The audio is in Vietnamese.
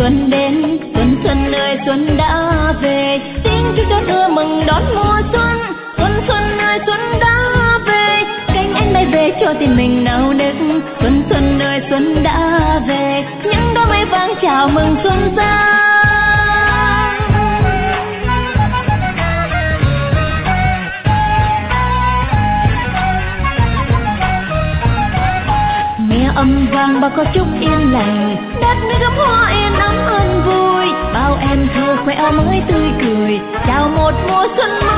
xuân đến, xuân xuân ơi xuân đã về, xin chúc cho thưa mừng đón mùa xuân. Xuân xuân ơi xuân đã về, cánh én bay về cho tim mình nao nức. Xuân xuân ơi xuân đã về, những đóa mây vàng chào mừng xuân sang. Nghe âm vang bao có chúc yên lành, đất nơi gấm hoa yên ấm an vui. Bao em thơ khoe áo mới tươi cười, chào một mùa xuân mới.